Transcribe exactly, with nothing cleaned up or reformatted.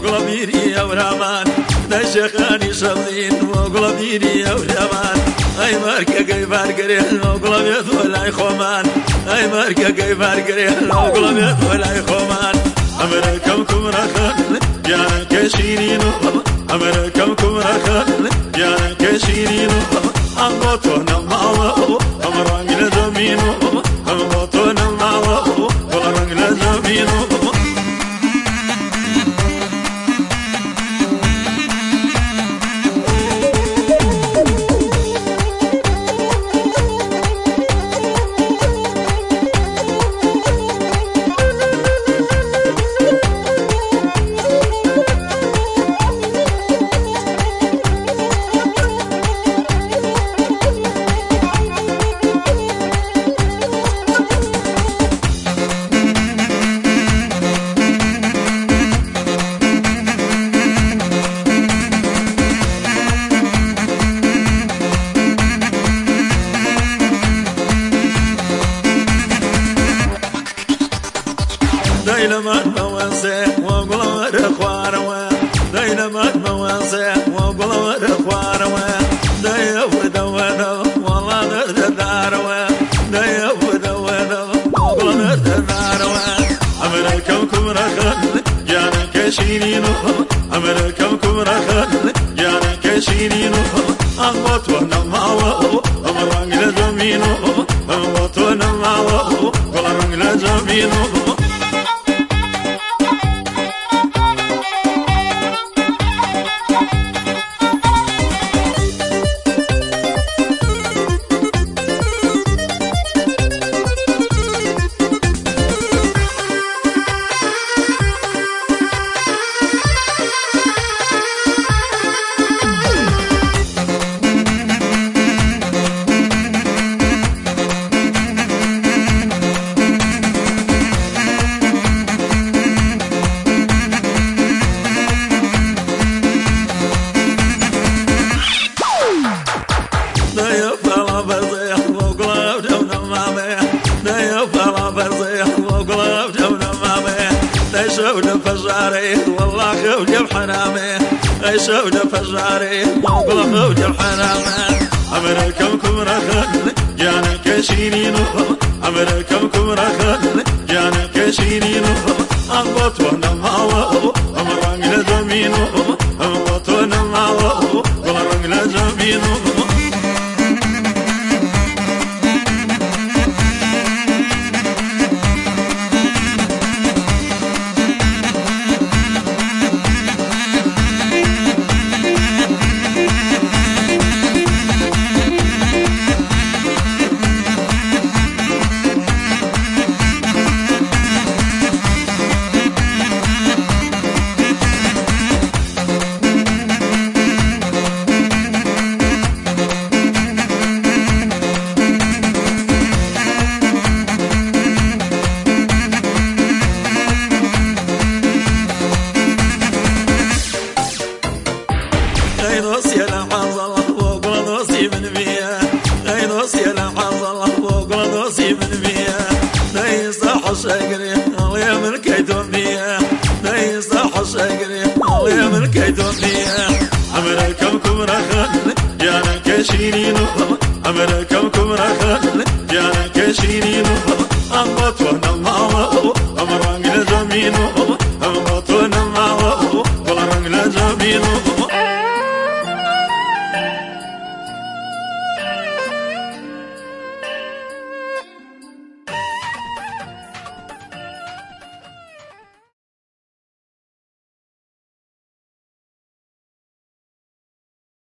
وقلبيري يا ورامان نشخاني شغلين وقلبيري يا ورامان اي ماركا كي فارقرين وقلبيت ولا يخومان اي ماركا كي فارقرين وقلبيت ولا يخومان امركم كمرخان يا كشيرين امركم كمرخان يا كشيرين أنقطنا معه أمران لزمينه أنقطنا معه أمران لزمينه دينما مواسي وقلوا رخواروا دينما مواسي وقلوا رخواروا ديو دوّنوا والله درداروا ديو دوّنوا والله درداروا أمركم كمرخان جانا كشيرينو أمركم كمرخان جانا كشيرينو أنقطنا معه أمران لزمينو أنقطنا معه أمران لزمينو شونا فجاري والله خوجة بحنامي اي شونا فجاري والله خوجة بحنامي أمركم كمرخان جانا كشيرينو أمركم كمرخان جانا كشيرينو أنقطنا معه أمران لزمينو أنقطنا معه أمران لزمينو شاقري الله من كيدون بيا نيصح شاقري الله من كيدون بيا أمركم كمرخان جانا كشيرينو أمركم كمرخان جانا كشيرينو أنقطنا معه أمران لزمينو أنقطنا معه أمران لزمينو